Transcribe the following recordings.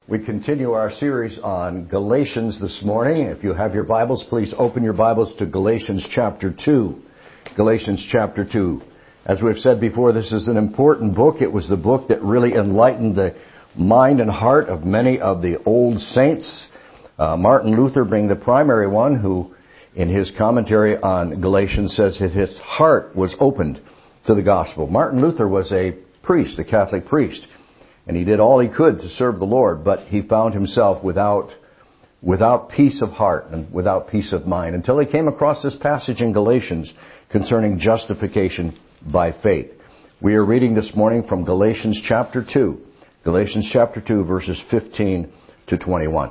We continue our series on Galatians this morning. If you have your Bibles, please open your Bibles to Galatians chapter 2. Galatians chapter 2. As we've said before, this is an important book. It was the book that really enlightened the mind and heart of many of the old saints. Martin Luther being the primary one who, in his commentary on Galatians, says that his heart was opened to the gospel. Martin Luther was a priest, a Catholic priest. And he did all he could to serve the Lord, but he found himself without peace of heart and without peace of mind until he came across this passage in Galatians concerning justification by faith. We are reading this morning from Galatians chapter 2. Galatians chapter 2, verses 15 to 21.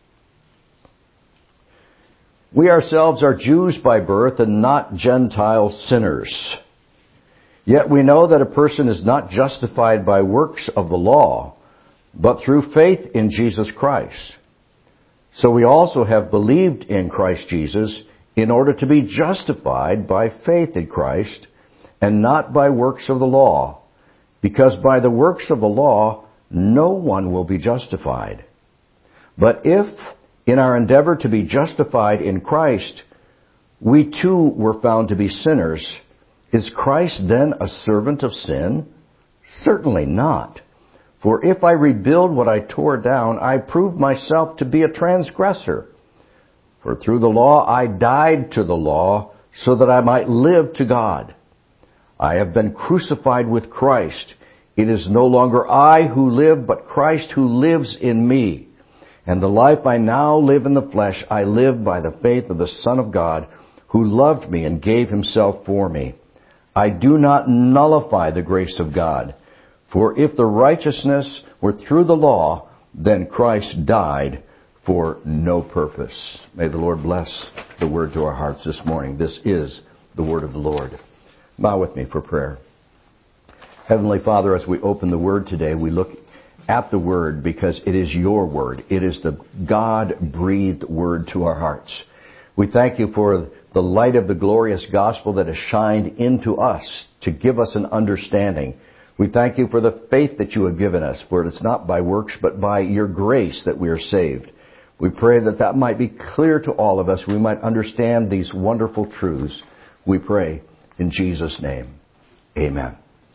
We ourselves are Jews by birth and not Gentile sinners. Yet we know that a person is not justified by works of the law, but through faith in Jesus Christ. So we also have believed in Christ Jesus in order to be justified by faith in Christ and not by works of the law, because by the works of the law no one will be justified. But if in our endeavor to be justified in Christ we too were found to be sinners, is Christ then a servant of sin? Certainly not. For if I rebuild what I tore down, I prove myself to be a transgressor. For through the law I died to the law, so that I might live to God. I have been crucified with Christ. It is no longer I who live, but Christ who lives in me. And the life I now live in the flesh, I live by the faith of the Son of God, who loved me and gave himself for me. I do not nullify the grace of God. For if the righteousness were through the law, then Christ died for no purpose. May the Lord bless the word to our hearts this morning. This is the word of the Lord. Bow with me for prayer. Heavenly Father, as we open the word today, we look at the word because it is your word. It is the God-breathed word to our hearts. We thank you for the light of the glorious gospel that has shined into us to give us an understanding. We thank you for the faith that you have given us, for it's not by works but by your grace that we are saved. We pray that that might be clear to all of us. We might understand these wonderful truths. We pray in Jesus' name. Amen.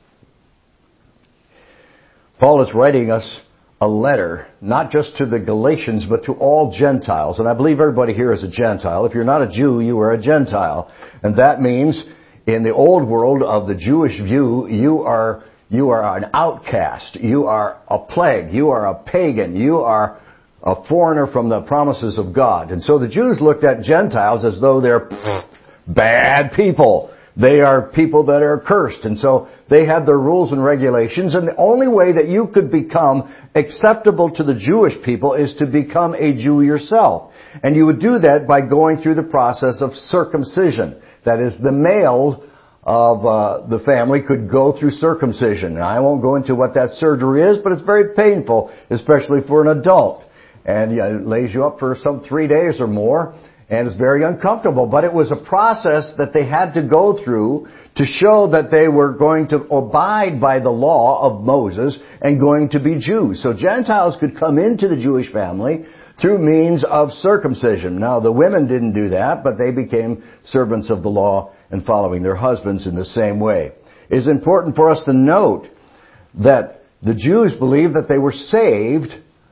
Paul is writing us a letter, not just to the Galatians, but to all Gentiles. And I believe everybody here is a Gentile. If you're not a Jew, you are a Gentile. And that means, in the old world of the Jewish view, you are an outcast. You are a plague. You are a pagan. You are a foreigner from the promises of God. And so the Jews looked at Gentiles as though they're bad people. They are people that are cursed. And so they had their rules and regulations. And the only way that you could become acceptable to the Jewish people is to become a Jew yourself. And you would do that by going through the process of circumcision. That is, the male of the family could go through circumcision. Now, I won't go into what that surgery is, but it's very painful, especially for an adult. And it lays you up for some 3 days or more. And it's very uncomfortable. But it was a process that they had to go through to show that they were going to abide by the law of Moses and going to be Jews. So Gentiles could come into the Jewish family through means of circumcision. Now, the women didn't do that, but they became servants of the law and following their husbands in the same way. It is important for us to note that the Jews believed that they were saved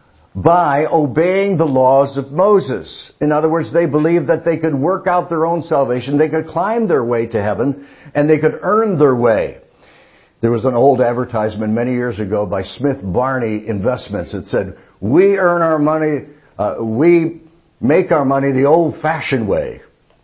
by obeying the laws of Moses. In other words, they believed that they could work out their own salvation, they could climb their way to heaven, and they could earn their way. There was an old advertisement many years ago by Smith Barney Investments. It said, we earn our money, we make our money the old-fashioned way.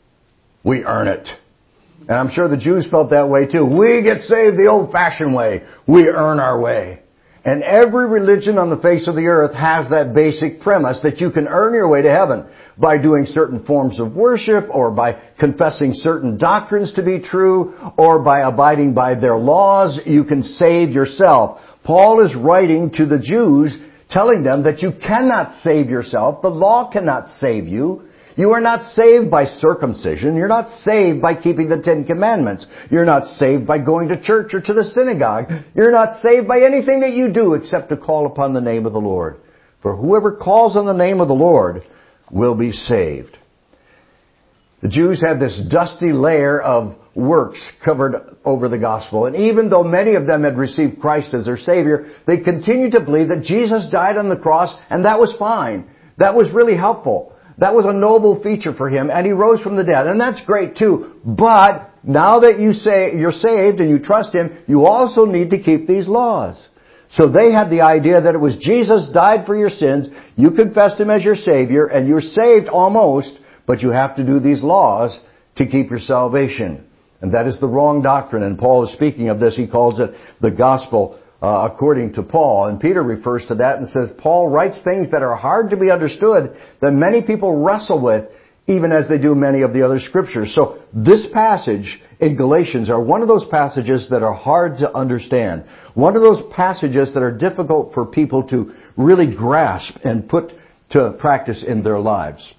We earn it. And I'm sure the Jews felt that way too. We get saved the old-fashioned way. We earn our way. And every religion on the face of the earth has that basic premise that you can earn your way to heaven by doing certain forms of worship or by confessing certain doctrines to be true or by abiding by their laws. You can save yourself. Paul is writing to the Jews telling them that you cannot save yourself. The law cannot save you. You are not saved by circumcision. You're not saved by keeping the Ten Commandments. You're not saved by going to church or to the synagogue. You're not saved by anything that you do except to call upon the name of the Lord. For whoever calls on the name of the Lord will be saved. The Jews had this dusty layer of works covered over the gospel. And even though many of them had received Christ as their Savior, they continued to believe that Jesus died on the cross, and that was fine. That was really helpful. That was a noble feature for Him, and He rose from the dead. And that's great too. But now that you're saved and you trust Him, you also need to keep these laws. So they had the idea that it was Jesus died for your sins, you confessed Him as your Savior, and you're saved almost, but you have to do these laws to keep your salvation. And that is the wrong doctrine. And Paul is speaking of this. He calls it the gospel according to Paul. And Peter refers to that and says, Paul writes things that are hard to be understood, that many people wrestle with, even as they do many of the other scriptures. So this passage in Galatians are one of those passages that are hard to understand. One of those passages that are difficult for people to really grasp and put to practice in their lives.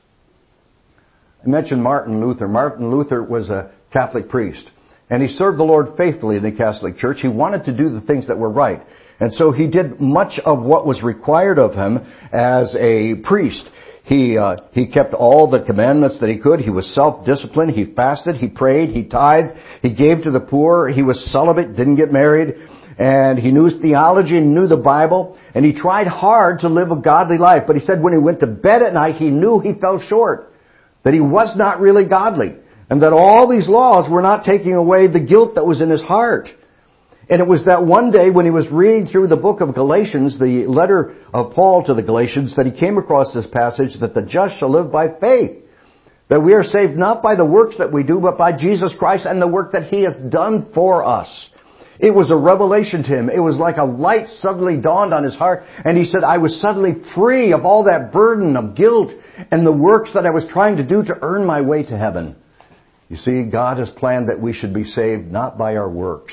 I mentioned Martin Luther. Martin Luther was a Catholic priest, and he served the Lord faithfully in the Catholic Church. He wanted to do the things that were right. And so he did much of what was required of him as a priest. He kept all the commandments that he could. He was self-disciplined. He fasted. He prayed. He tithed. He gave to the poor. He was celibate, didn't get married. And he knew theology and knew the Bible. And he tried hard to live a godly life. But he said when he went to bed at night, he knew he fell short, that he was not really godly, and that all these laws were not taking away the guilt that was in his heart. And it was that one day when he was reading through the book of Galatians, the letter of Paul to the Galatians, that he came across this passage, that the just shall live by faith. That we are saved not by the works that we do, but by Jesus Christ and the work that He has done for us. It was a revelation to him. It was like a light suddenly dawned on his heart. And he said, I was suddenly free of all that burden of guilt and the works that I was trying to do to earn my way to heaven. You see, God has planned that we should be saved not by our works,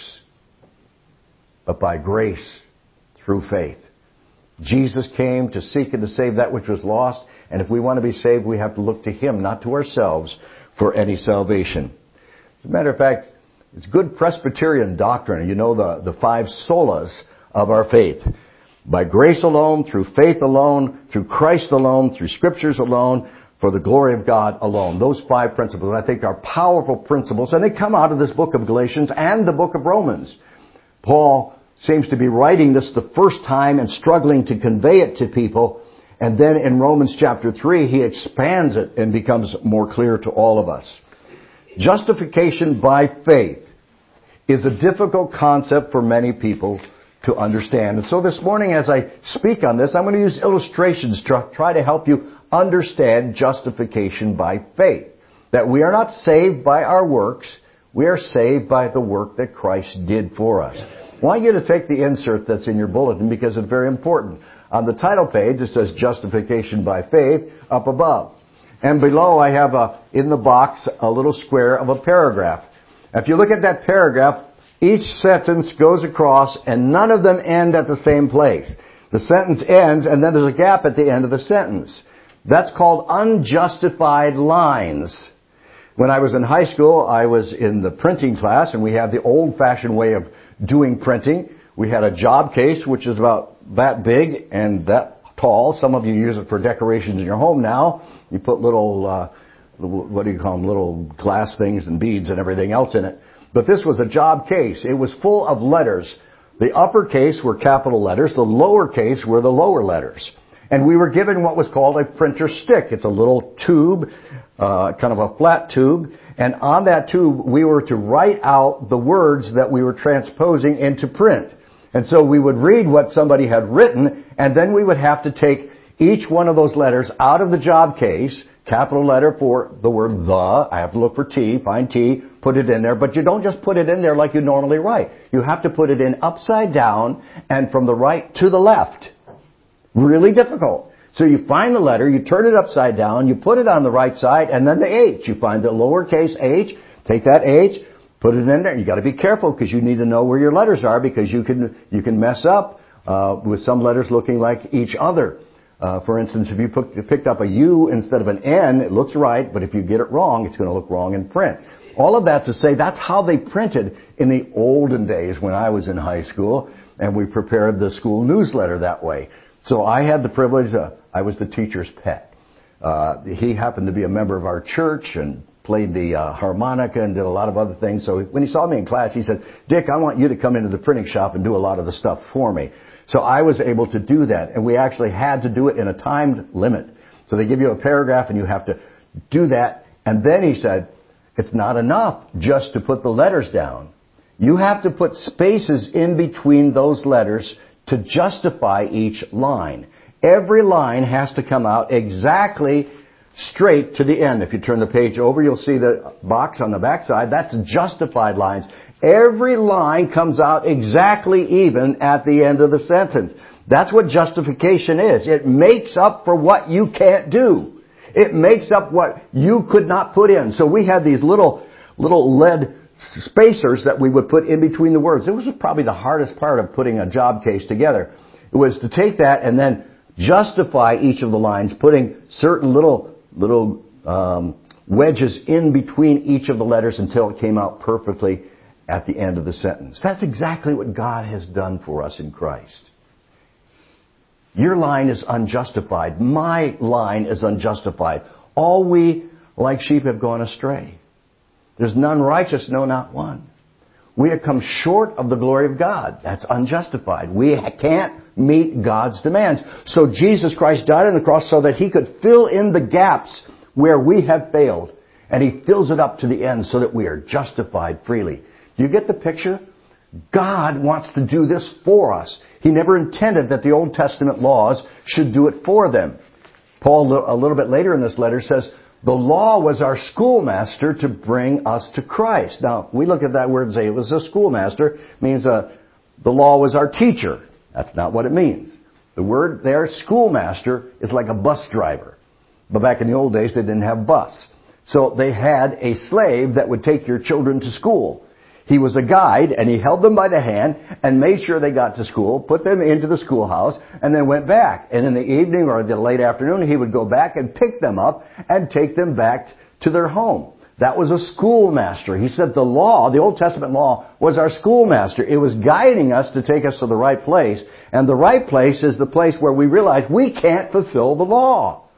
but by grace through faith. Jesus came to seek and to save that which was lost. And if we want to be saved, we have to look to Him, not to ourselves, for any salvation. As a matter of fact, it's good Presbyterian doctrine. You know the 5 solas of our faith. By grace alone, through faith alone, through Christ alone, through Scriptures alone, for the glory of God alone. Those 5 principles, I think, are powerful principles, and they come out of this book of Galatians and the book of Romans. Paul seems to be writing this the first time and struggling to convey it to people, and then in Romans chapter 3, he expands it and becomes more clear to all of us. Justification by faith is a difficult concept for many people to understand. And so this morning as I speak on this, I'm going to use illustrations to try to help you understand justification by faith. That we are not saved by our works, we are saved by the work that Christ did for us. I want you to take the insert that's in your bulletin because it's very important. On the title page it says Justification by Faith up above. And below I have in the box a little square of a paragraph. If you look at that paragraph, each sentence goes across and none of them end at the same place. The sentence ends and then there's a gap at the end of the sentence. That's called unjustified lines. When I was in high school, I was in the printing class and we had the old-fashioned way of doing printing. We had a job case which is about that big and that tall. Some of you use it for decorations in your home now. You put little, what do you call them, little glass things and beads and everything else in it. But this was a job case. It was full of letters. The uppercase were capital letters. The lowercase were the lower letters. And we were given what was called a printer stick. It's a little tube, kind of a flat tube. And on that tube, we were to write out the words that we were transposing into print. And so we would read what somebody had written, and then we would have to take each one of those letters out of the job case, capital letter for the word the. I have to look for T, find T, put it in there. But you don't just put it in there like you normally write. You have to put it in upside down and from the right to the left. Really difficult. So you find the letter, you turn it upside down, you put it on the right side, and then the H. You find the lowercase h, take that H, put it in there. You got to be careful because you need to know where your letters are because you can mess up with some letters looking like each other. For instance, if you picked up a U instead of an N, it looks right, but if you get it wrong, it's going to look wrong in print. All of that to say that's how they printed in the olden days when I was in high school, and we prepared the school newsletter that way. So I had the privilege, I was the teacher's pet. He happened to be a member of our church and played the harmonica and did a lot of other things. So when he saw me in class, he said, Dick, I want you to come into the printing shop and do a lot of the stuff for me. So I was able to do that, and we actually had to do it in a timed limit. So they give you a paragraph and you have to do that. And then he said, it's not enough just to put the letters down. You have to put spaces in between those letters to justify each line. Every line has to come out exactly straight to the end. If you turn the page over, you'll see the box on the back side. That's justified lines. Every line comes out exactly even at the end of the sentence. That's what justification is. It makes up for what you can't do. It makes up what you could not put in. So we had these little lead spacers that we would put in between the words. It was probably the hardest part of putting a job case together. It was to take that and then justify each of the lines, putting certain little wedges in between each of the letters until it came out perfectly at the end of the sentence. That's exactly what God has done for us in Christ. Your line is unjustified. My line is unjustified. All we, like sheep, have gone astray. There's none righteous, no, not one. We have come short of the glory of God. That's unjustified. We can't meet God's demands. So Jesus Christ died on the cross so that He could fill in the gaps where we have failed. And He fills it up to the end so that we are justified freely. Do you get the picture? God wants to do this for us. He never intended that the Old Testament laws should do it for them. Paul, a little bit later in this letter, says, the law was our schoolmaster to bring us to Christ. Now, we look at that word and say it was a schoolmaster. It means the law was our teacher. That's not what it means. The word there, schoolmaster, is like a bus driver. But back in the old days, they didn't have bus. So they had a slave that would take your children to school. He was a guide, and he held them by the hand and made sure they got to school, put them into the schoolhouse, and then went back. And in the evening or the late afternoon, he would go back and pick them up and take them back to their home. That was a schoolmaster. He said the law, the Old Testament law, was our schoolmaster. It was guiding us to take us to the right place. And the right place is the place where we realize we can't fulfill the law.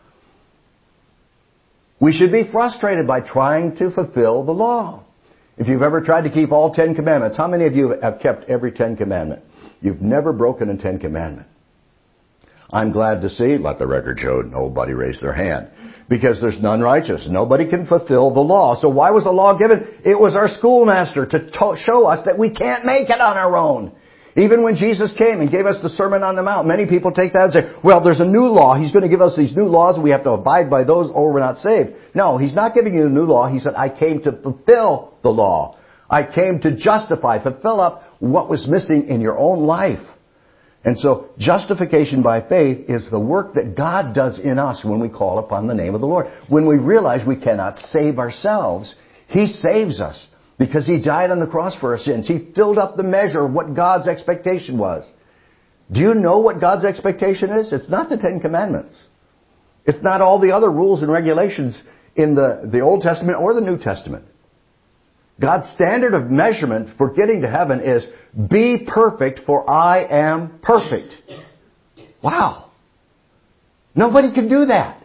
We should be frustrated by trying to fulfill the law. If you've ever tried to keep all 10 commandments, how many of you have kept every 10 commandment? You've never broken a 10 commandment. I'm glad to see, let the record show, nobody raised their hand. Because there's none righteous. Nobody can fulfill the law. So why was the law given? It was our schoolmaster to show us that we can't make it on our own. Even when Jesus came and gave us the Sermon on the Mount, many people take that and say, well, there's a new law. He's going to give us these new laws and we have to abide by those or we're not saved. No, He's not giving you a new law. He said, I came to fulfill the law. I came to justify, fulfill up what was missing in your own life. And so justification by faith is the work that God does in us when we call upon the name of the Lord. When we realize we cannot save ourselves, He saves us. Because He died on the cross for our sins. He filled up the measure of what God's expectation was. Do you know what God's expectation is? It's not the 10 Commandments. It's not all the other rules and regulations in the Old Testament or the New Testament. God's standard of measurement for getting to heaven is, be perfect for I am perfect. Wow. Nobody can do that.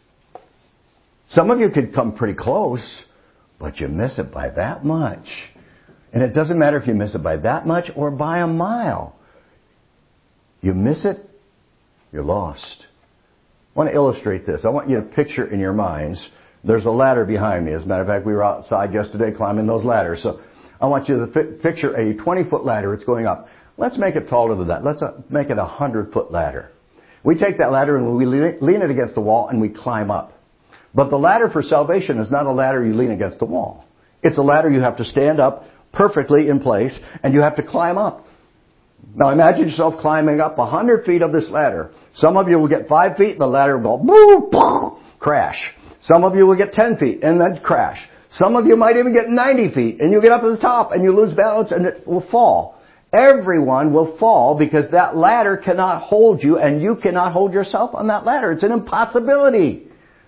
Some of you could come pretty close. But you miss it by that much. And it doesn't matter if you miss it by that much or by a mile. You miss it, you're lost. I want to illustrate this. I want you to picture in your minds, there's a ladder behind me. As a matter of fact, we were outside yesterday climbing those ladders. So I want you to picture a 20-foot ladder. It's going up. Let's make it taller than that. Let's make it a 100-foot ladder. We take that ladder and we lean it against the wall and we climb up. But the ladder for salvation is not a ladder you lean against the wall. It's a ladder you have to stand up perfectly in place and you have to climb up. Now imagine yourself climbing up 100 feet of this ladder. Some of you will get 5 feet and the ladder will go boom, crash. Some of you will get 10 feet and then crash. Some of you might even get 90 feet and you get up to the top and you lose balance and it will fall. Everyone will fall because that ladder cannot hold you and you cannot hold yourself on that ladder. It's an impossibility.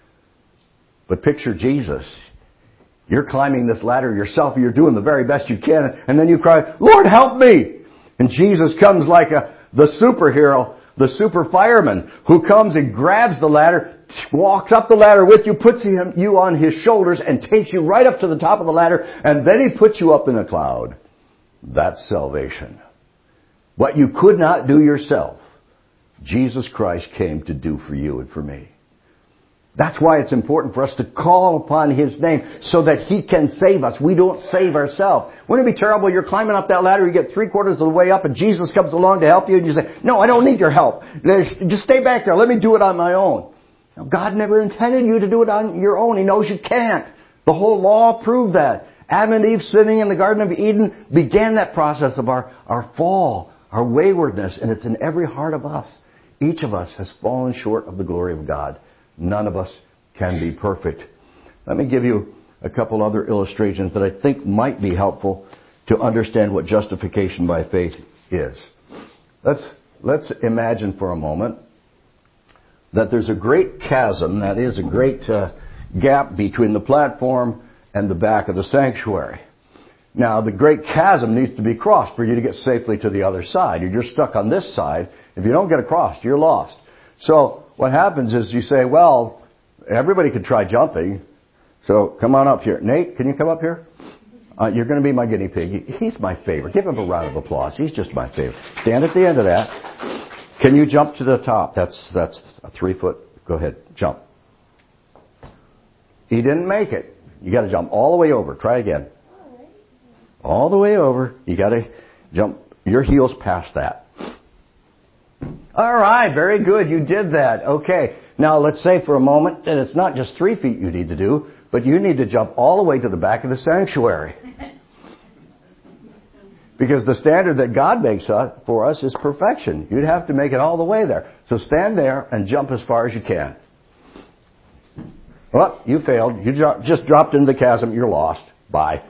But picture Jesus. You're climbing this ladder yourself. You're doing the very best you can. And then you cry, Lord, help me. And Jesus comes like the superhero, the super fireman who comes and grabs the ladder, walks up the ladder with you, puts you on his shoulders, and takes you right up to the top of the ladder, and then he puts you up in a cloud. That's salvation. What you could not do yourself, Jesus Christ came to do for you and for me. That's why it's important for us to call upon His name so that He can save us. We don't save ourselves. Wouldn't it be terrible? You're climbing up that ladder, you get 3/4 of the way up, and Jesus comes along to help you, and you say, no, I don't need your help. Just stay back there. Let me do it on my own. Now, God never intended you to do it on your own. He knows you can't. The whole law proved that. Adam and Eve sinning in the Garden of Eden began that process of our fall, our waywardness, and it's in every heart of us. Each of us has fallen short of the glory of God. None of us can be perfect. Let me give you a couple other illustrations that I think might be helpful to understand what justification by faith is. Let's imagine for a moment that there's a great chasm, that is a great gap between the platform and the back of the sanctuary. Now, the great chasm needs to be crossed for you to get safely to the other side. You're stuck on this side. If you don't get across, you're lost. So what happens is you say, well, everybody could try jumping, so come on up here. Nate, can you come up here? You're going to be my guinea pig. He's my favorite. Give him a round of applause. He's just my favorite. Stand at the end of that. Can you jump to the top? That's a 3-foot. Go ahead. Jump. He didn't make it. You got to jump all the way over. Try again. All the way over. You got to jump your heels past that. All right. Very good. You did that. Okay. Now let's say for a moment that it's not just 3 feet you need to do, but you need to jump all the way to the back of the sanctuary. Because the standard that God makes for us is perfection. You'd have to make it all the way there. So stand there and jump as far as you can. Well, you failed. You just dropped into the chasm. You're lost. Bye.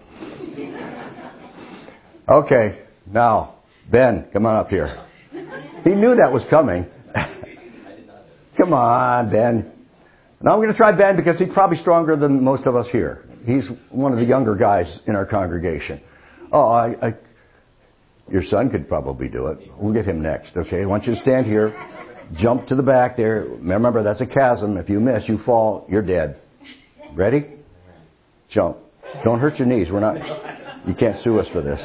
Okay. Now, Ben, come on up here. He knew that was coming. Come on, Ben. Now I'm going to try Ben because he's probably stronger than most of us here. He's one of the younger guys in our congregation. Oh, your son could probably do it. We'll get him next, okay? I want you to stand here, jump to the back there. Remember, that's a chasm. If you miss, you fall, you're dead. Ready? Jump. Don't hurt your knees. You can't sue us for this.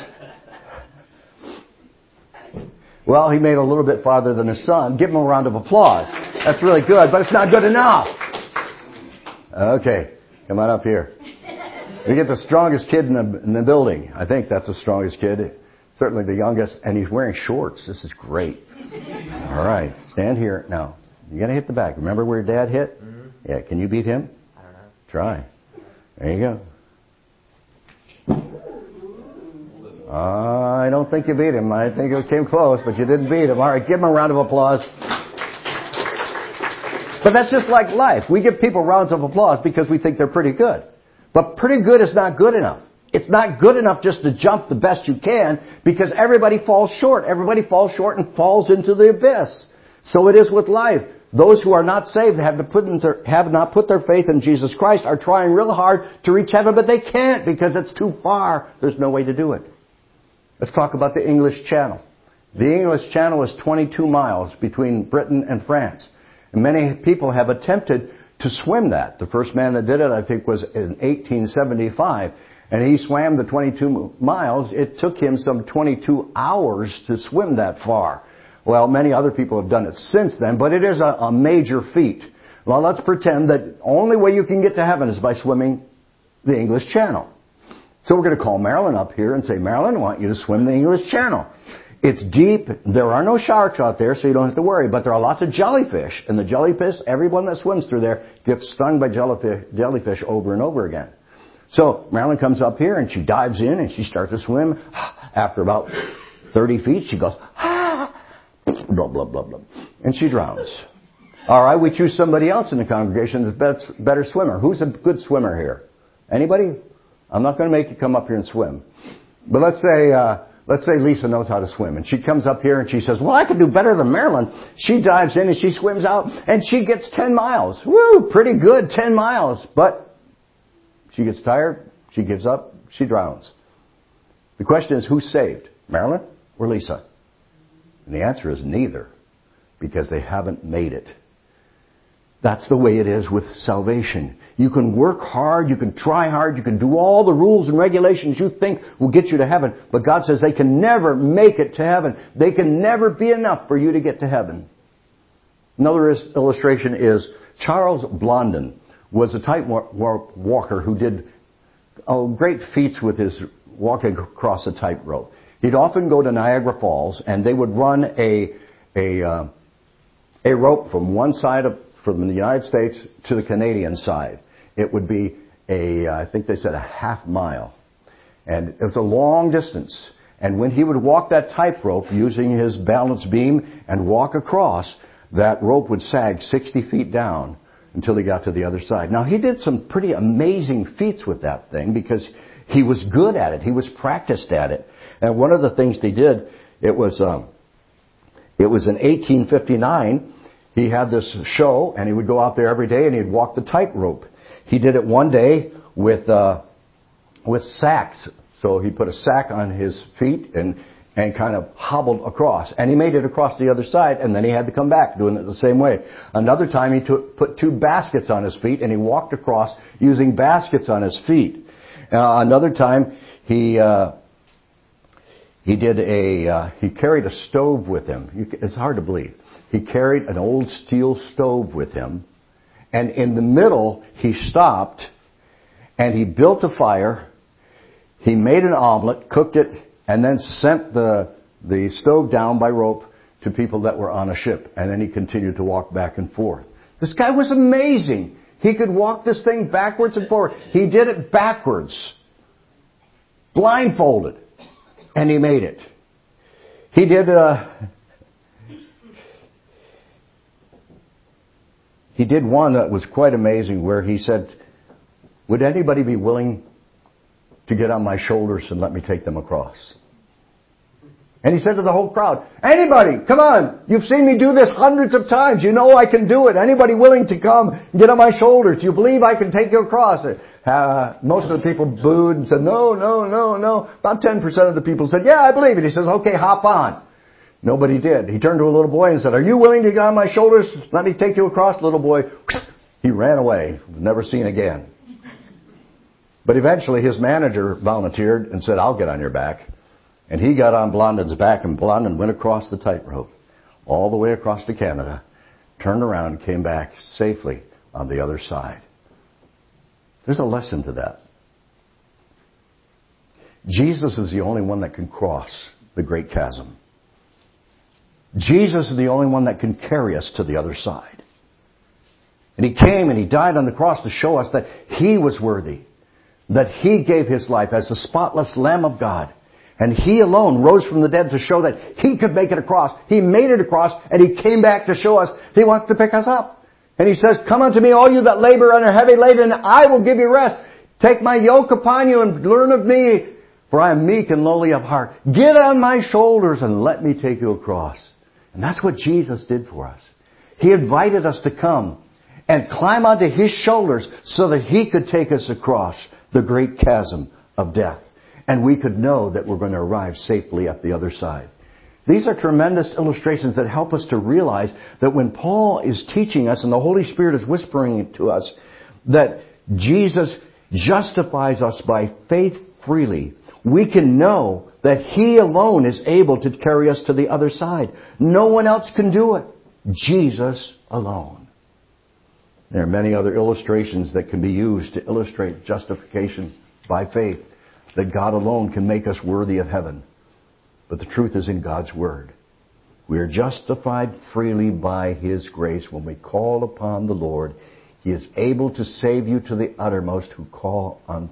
Well, he made a little bit farther than his son. Give him a round of applause. That's really good, but it's not good enough. Okay, come on up here. We get the strongest kid in the building. I think that's the strongest kid. Certainly the youngest, and he's wearing shorts. This is great. All right, stand here. Now, you got to hit the back. Remember where your dad hit? Mm-hmm. Yeah, can you beat him? I don't know. Try. There you go. I don't think you beat him. I think it came close, but you didn't beat him. All right, give him a round of applause. But that's just like life. We give people rounds of applause because we think they're pretty good. But pretty good is not good enough. It's not good enough just to jump the best you can because everybody falls short. Everybody falls short and falls into the abyss. So it is with life. Those who are not saved have not put their faith in Jesus Christ are trying real hard to reach heaven, but they can't because it's too far. There's no way to do it. Let's talk about the English Channel. The English Channel is 22 miles between Britain and France. And many people have attempted to swim that. The first man that did it, I think, was in 1875. And he swam the 22 miles. It took him some 22 hours to swim that far. Well, many other people have done it since then, but it is a major feat. Well, let's pretend that the only way you can get to heaven is by swimming the English Channel. So we're going to call Marilyn up here and say, Marilyn, I want you to swim the English Channel. It's deep. There are no sharks out there, so you don't have to worry. But there are lots of jellyfish. And the jellyfish, everyone that swims through there gets stung by jellyfish over and over again. So Marilyn comes up here and she dives in and she starts to swim. After about 30 feet, she goes, blah, blah, blah, blah. And she drowns. All right, we choose somebody else in the congregation that's a better swimmer. Who's a good swimmer here? Anybody? I'm not going to make you come up here and swim. But let's say Lisa knows how to swim. And she comes up here and she says, well, I can do better than Marilyn. She dives in and she swims out and she gets 10 miles. Woo, pretty good, 10 miles. But she gets tired, she gives up, she drowns. The question is, who's saved? Marilyn or Lisa? And the answer is neither. because they haven't made it. That's the way it is with salvation. You can work hard, you can try hard, you can do all the rules and regulations you think will get you to heaven, but God says they can never make it to heaven. They can never be enough for you to get to heaven. Another illustration is Charles Blondin was a tightrope walker who did great feats with his walking across a tightrope. He'd often go to Niagara Falls, and they would run a rope from one side from the United States to the Canadian side. It would be I think they said a half mile. And it was a long distance. And when he would walk that tightrope using his balance beam and walk across, that rope would sag 60 feet down until he got to the other side. Now, he did some pretty amazing feats with that thing because he was good at it. He was practiced at it. And one of the things they did, it was in 1859. He had this show, and he would go out there every day, and he'd walk the tightrope. He did it one day with sacks. So he put a sack on his feet and kind of hobbled across. And he made it across the other side, and then he had to come back doing it the same way. Another time he put 2 baskets on his feet, and he walked across using baskets on his feet. Another time he carried a stove with him. It's hard to believe. He carried an old steel stove with him, and in the middle he stopped, and he built a fire. He made an omelet, cooked it, and then sent the stove down by rope to people that were on a ship. And then he continued to walk back and forth. This guy was amazing. He could walk this thing backwards and forward. He did it backwards, blindfolded, and he made it. He did one that was quite amazing where he said, "Would anybody be willing to get on my shoulders and let me take them across?" And he said to the whole crowd, "Anybody, come on. You've seen me do this hundreds of times. You know I can do it. Anybody willing to come and get on my shoulders? Do you believe I can take you across?" Most of the people booed and said, no. About 10% of the people said, "Yeah, I believe it." He says, "Okay, hop on." Nobody did. He turned to a little boy and said, "Are you willing to get on my shoulders? Let me take you across." The little boy, he ran away. Never seen again. But eventually his manager volunteered and said, "I'll get on your back." And he got on Blondin's back, and Blondin went across the tightrope all the way across to Canada, turned around and came back safely on the other side. There's a lesson to that. Jesus is the only one that can cross the great chasm. Jesus is the only one that can carry us to the other side. And He came and He died on the cross to show us that He was worthy, that He gave His life as the spotless Lamb of God. And He alone rose from the dead to show that He could make it across. He made it across, and He came back to show us He wants to pick us up. And He says, "Come unto me, all you that labor and are heavy laden, and I will give you rest. Take my yoke upon you and learn of me, for I am meek and lowly of heart. Get on my shoulders and let me take you across." And that's what Jesus did for us. He invited us to come and climb onto His shoulders so that He could take us across the great chasm of death. And we could know that we're going to arrive safely at the other side. These are tremendous illustrations that help us to realize that when Paul is teaching us and the Holy Spirit is whispering it to us, that Jesus justifies us by faith freely, we can know that He alone is able to carry us to the other side. No one else can do it. Jesus alone. There are many other illustrations that can be used to illustrate justification by faith, that God alone can make us worthy of heaven. But the truth is in God's Word. We are justified freely by His grace when we call upon the Lord. He is able to save you to the uttermost who call on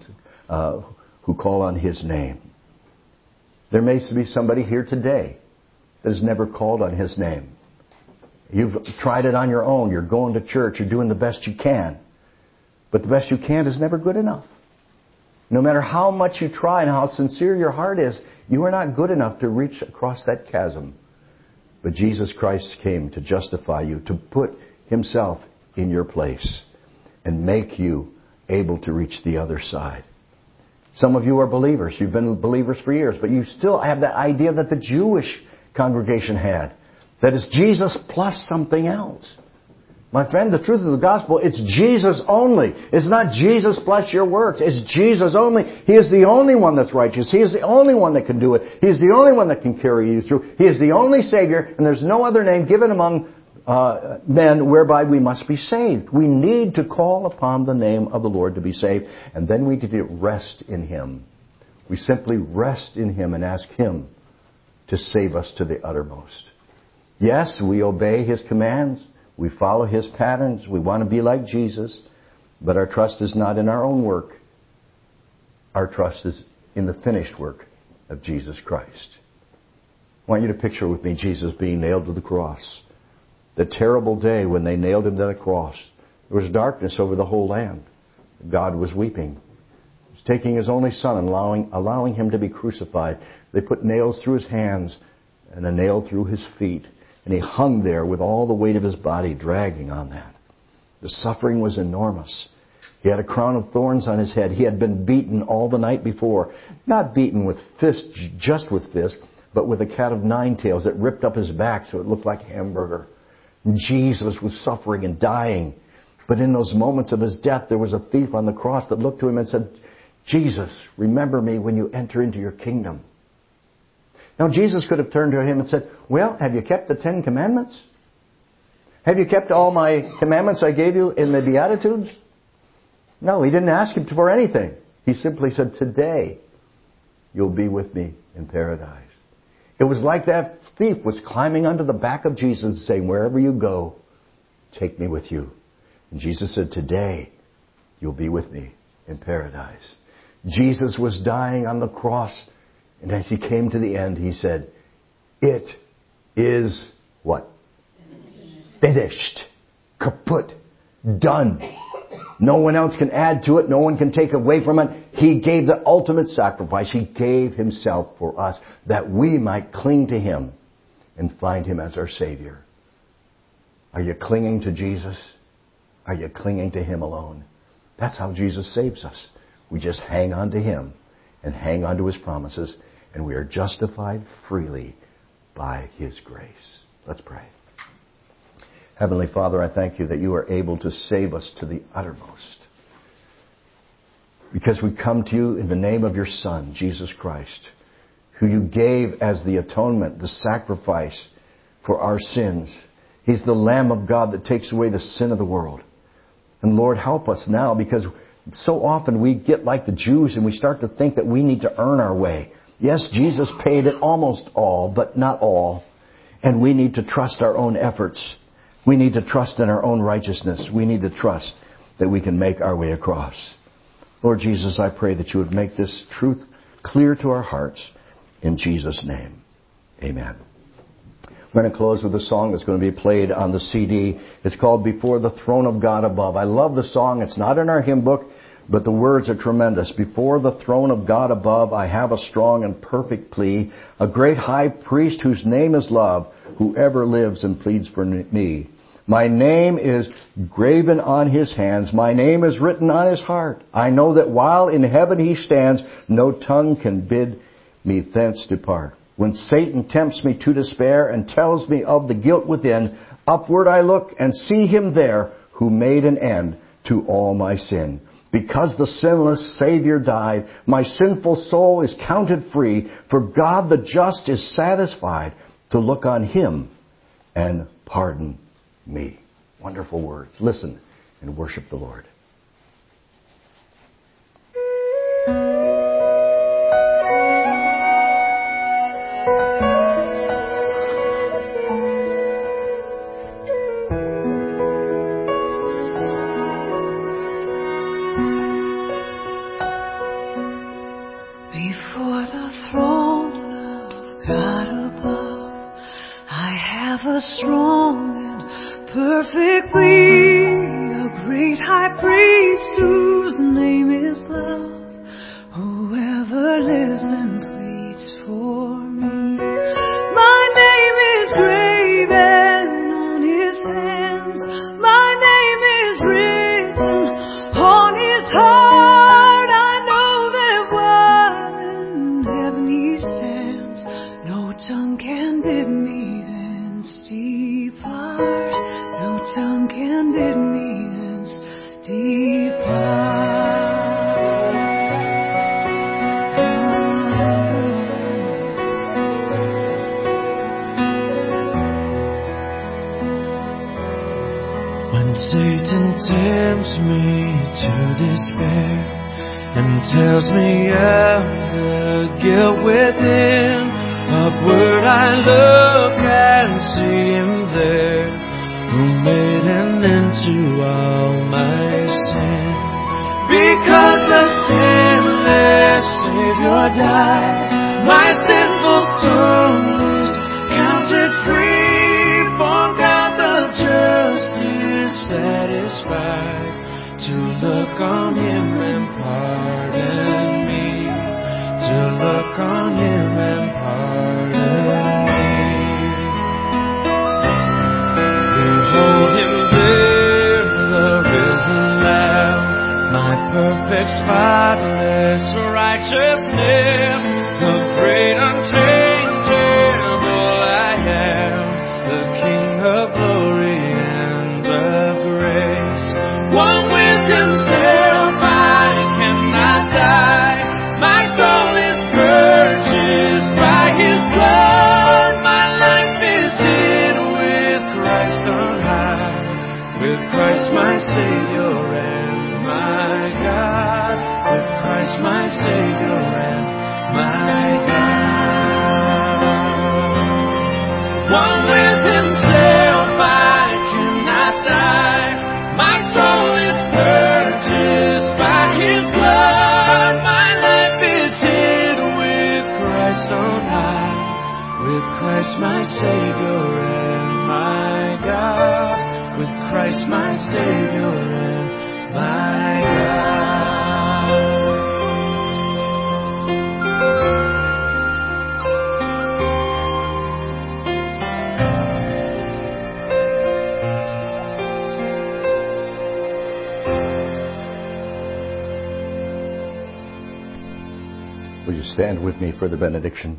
His name. There may be somebody here today that has never called on His name. You've tried it on your own. You're going to church. You're doing the best you can. But the best you can is never good enough. No matter how much you try and how sincere your heart is, you are not good enough to reach across that chasm. But Jesus Christ came to justify you, to put Himself in your place and make you able to reach the other side. Some of you are believers. You've been believers for years, but you still have that idea that the Jewish congregation had, That is Jesus plus something else. My friend, the truth of the gospel, it's Jesus only. It's not Jesus plus your works. It's Jesus only. He is the only one that's righteous. He is the only one that can do it. He is the only one that can carry you through. He is the only Savior, and there's no other name given among men whereby we must be saved. We need to call upon the name of the Lord to be saved, and then we get to rest in Him. We simply rest in Him and ask Him to save us to the uttermost. Yes, we obey His commands. We follow His patterns. We want to be like Jesus. But our trust is not in our own work. Our trust is in the finished work of Jesus Christ. I want you to picture with me Jesus being nailed to the cross. The terrible day when they nailed Him to the cross. There was darkness over the whole land. God was weeping. He was taking His only Son and allowing Him to be crucified. They put nails through His hands and a nail through His feet. And He hung there with all the weight of His body dragging on that. The suffering was enormous. He had a crown of thorns on His head. He had been beaten all the night before. Not beaten with fists, just with fists, but with a cat of nine tails that ripped up His back so it looked like a hamburger. And Jesus was suffering and dying. But in those moments of His death, there was a thief on the cross that looked to Him and said, "Jesus, remember me when you enter into your kingdom." Now, Jesus could have turned to him and said, "Well, have you kept the 10 Commandments? Have you kept all my commandments I gave you in the Beatitudes?" No, He didn't ask him for anything. He simply said, "Today, you'll be with me in paradise." It was like that thief was climbing onto the back of Jesus and saying, "Wherever you go, take me with you." And Jesus said, "Today, you'll be with me in paradise." Jesus was dying on the cross. And as He came to the end, He said, "It is" what? Finished. Kaput. Done. No one else can add to it. No one can take away from it. He gave the ultimate sacrifice. He gave Himself for us that we might cling to Him and find Him as our Savior. Are you clinging to Jesus? Are you clinging to Him alone? That's how Jesus saves us. We just hang on to Him and hang on to His promises. And we are justified freely by His grace. Let's pray. Heavenly Father, I thank You that You are able to save us to the uttermost. Because we come to You in the name of Your Son, Jesus Christ, who You gave as the atonement, the sacrifice for our sins. He's the Lamb of God that takes away the sin of the world. And Lord, help us now, because so often we get like the Jews and we start to think that we need to earn our way. Yes, Jesus paid it almost all, but not all. And we need to trust our own efforts. We need to trust in our own righteousness. We need to trust that we can make our way across. Lord Jesus, I pray that You would make this truth clear to our hearts. In Jesus' name, amen. We're going to close with a song that's going to be played on the CD. It's called "Before the Throne of God Above." I love the song. It's not in our hymn book, but the words are tremendous. "Before the throne of God above, I have a strong and perfect plea, a great high priest whose name is love, who ever lives and pleads for me. My name is graven on His hands. My name is written on His heart. I know that while in heaven He stands, no tongue can bid me thence depart. When Satan tempts me to despair and tells me of the guilt within, upward I look and see Him there who made an end to all my sin. Because the sinless Savior died, my sinful soul is counted free, for God the just is satisfied to look on Him and pardon me." Wonderful words. Listen and worship the Lord. Before the throne of God above, I have a strong and perfect plea, a great high priest whose name is love, whoever lives and pleads for me. My name is graven on His hands, my name is written on His heart. Tongue can bid me then steal. Satan tempts me to despair and tells me of the guilt within. Upward I look and see Him there, who made an end to all my sin. Because the sinless Savior died, my sinful soul is counted free. For God the just is satisfied to look on Him and pardon me, to look on Him and pardon me. Behold Him there, the risen Lamb, my perfect, spotless righteousness, the great unchangeable I am, the King of glory and of grace. One with Himself I cannot die, my soul is purchased by His blood, my life is hid with Christ on high, with Christ my Savior and my God, with Christ my Savior and my God. One with Himself I cannot die, my soul is purchased by His blood, my life is hid with Christ on high, with Christ my Savior and my God, with Christ my Savior and my God. Will you stand with me for the benediction?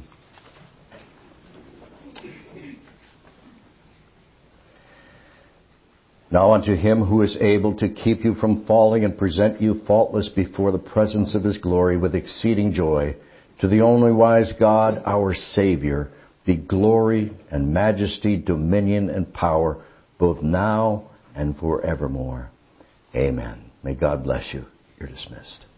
Now unto Him who is able to keep you from falling and present you faultless before the presence of His glory with exceeding joy, to the only wise God, our Savior, be glory and majesty, dominion and power, both now and forevermore. Amen. May God bless you. You're dismissed.